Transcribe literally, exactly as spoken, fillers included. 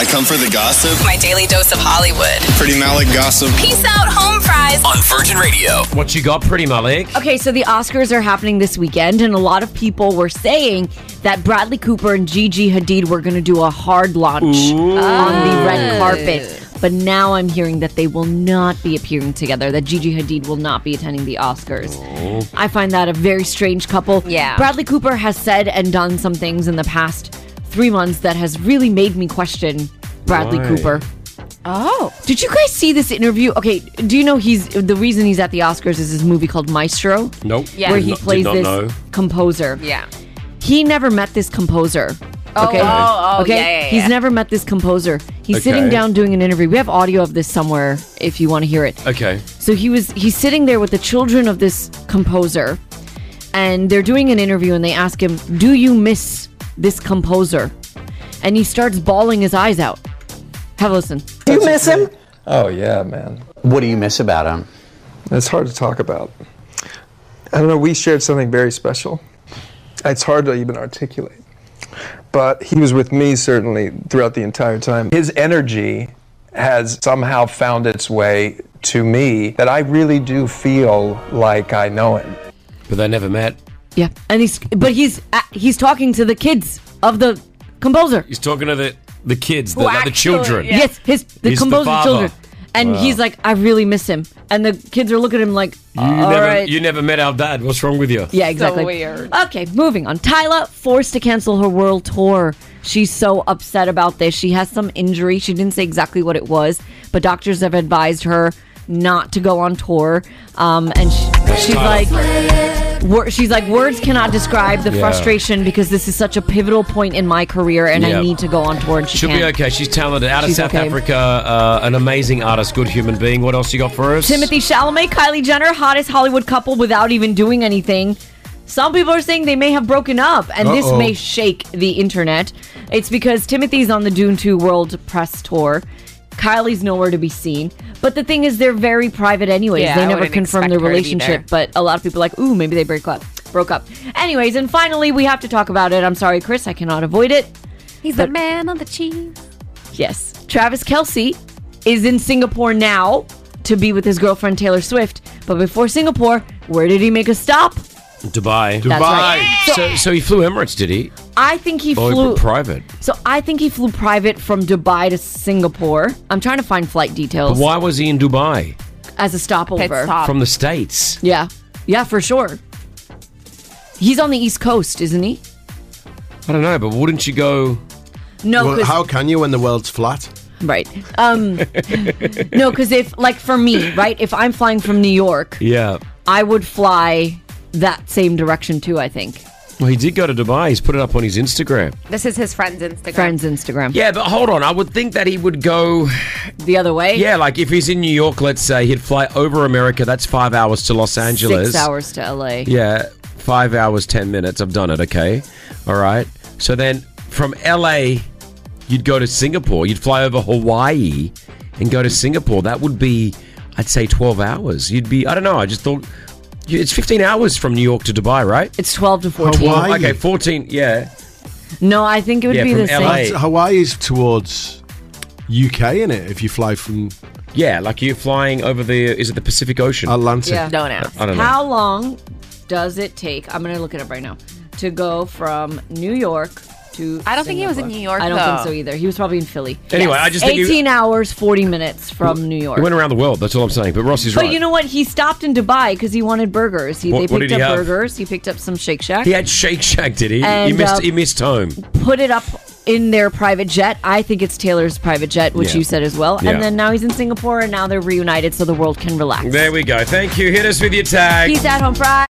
I come for the gossip. My daily dose of Hollywood. Pretty Malik gossip. Peace out, home fries. On Virgin Radio. What you got, Pretty Malik? Okay, so the Oscars are happening this weekend, and a lot of people were saying that Bradley Cooper and Gigi Hadid were going to do a hard launch Ooh. on the red carpet. But now I'm hearing that they will not be appearing together, that Gigi Hadid will not be attending the Oscars. Oh. I find that a very strange couple. Yeah. Bradley Cooper has said and done some things in the past three months that has really made me question Bradley Why? Cooper. Oh. Did you guys see this interview? Okay, do you know he's the reason he's at the Oscars is his movie called Maestro? Nope. Yeah. Where Did he not- plays did not this know. composer. Yeah. He never met this composer. Oh, Okay. oh, oh, okay. yeah, yeah, He's yeah. never met this composer. He's Okay. sitting down doing an interview. We have audio of this somewhere if you want to hear it. Okay. So he was he's sitting there with the children of this composer, and they're doing an interview, and they ask him, "Do you miss this composer?" And he starts bawling his eyes out. Have a listen. Do you miss him? Oh, yeah, man. What do you miss about him? It's hard to talk about. I don't know, we shared something very special. It's hard to even articulate. But he was with me, certainly, throughout the entire time. His energy has somehow found its way to me that I really do feel like I know him. But they never met. Yeah, and he's but he's uh, he's talking to the kids of the composer. He's talking to the, the kids, the, Who like the actually- children. yeah. Yes, his the He's the composer's father. children. And Wow. he's like, I really miss him. And the kids are looking at him like, You, all never, right. you never met our dad. What's wrong with you? Yeah, exactly. So weird. Okay, moving on. Tyla forced to cancel her world tour. She's so upset about this. She has some injury. She didn't say exactly what it was, but doctors have advised her not to go on tour. Um, and she, she's Tyla. like, wor- she's like, words cannot describe the Yeah. frustration because this is such a pivotal point in my career, and Yeah. I need to go on tour. And she She'll can't. be okay. She's talented. Out of She's South okay. Africa, uh, an amazing artist, good human being. What else you got for us? Timothy Chalamet, Kylie Jenner, hottest Hollywood couple without even doing anything. Some people are saying they may have broken up, and this Uh-oh. may shake the internet. It's because Timothy's on the Dune two World Press Tour. Kylie's nowhere to be seen. But the thing is, they're very private anyways. Yeah, they I never wouldn't confirm expect their her to be relationship, there. but a lot of people are like, ooh, maybe they break up. Broke up. Anyways, and finally, we have to talk about it. I'm sorry, Chris, I cannot avoid it. He's the man on the cheese. Yes. Travis Kelce is in Singapore now to be with his girlfriend Taylor Swift. But before Singapore, where did he make a stop? Dubai. That's right. So, So, so he flew Emirates, did he? I think he Or flew. private? So I think he flew private from Dubai to Singapore. I'm trying to find flight details But why was he in Dubai? as a stopover. Pit stop. From the States? Yeah, yeah, for sure. He's on the East Coast, isn't he? I don't know, but wouldn't you go... No, Well, 'cause- how can you when the world's flat? right. Um, no, because if, like, for me, right, if I'm flying from New York, Yeah. I would fly that same direction too. I think. Well, he did go to Dubai. He's put it up on his Instagram. This is his friend's Instagram. Friend's Instagram. Yeah, but hold on. I would think that he would go... The other way. Yeah, like if he's in New York, let's say, he'd fly over America. That's five hours to Los Angeles. Six hours to L A. Yeah, five hours, ten minutes. I've done it, okay? All right. So then from L A, you'd go to Singapore. You'd fly over Hawaii and go to Singapore. That would be, I'd say, twelve hours. You'd be, I don't know, I just thought, it's fifteen hours from New York to Dubai, right? It's twelve to fourteen. Hawaii. Okay, fourteen, yeah. No, I think it would Yeah, be from the same. L A. Hawaii's towards U K, innit? If you fly from Yeah, like you're flying over the, is it the Pacific Ocean? Atlantic. Yeah. Don't ask. I don't know. How long does it take? I'm going to look it up right now. To go from New York to I don't think he was in Singapore. New York, I don't think though. so either. He was probably in Philly. Anyway, I just think you- eighteen hours, forty minutes from New York. He went around the world, that's all I'm saying. But Ross is But right. you know what? He stopped in Dubai because he wanted burgers. He, What- they what picked did he up have? burgers. He picked up some Shake Shack. He had Shake Shack, did he? he And, missed uh, he missed home. Put it up in their private jet. I think it's Taylor's private jet, which Yeah. you said as well. Yeah. And then now he's in Singapore, and now they're reunited so the world can relax. There we go. Thank you. Hit us with your tag. Peace out, home fries.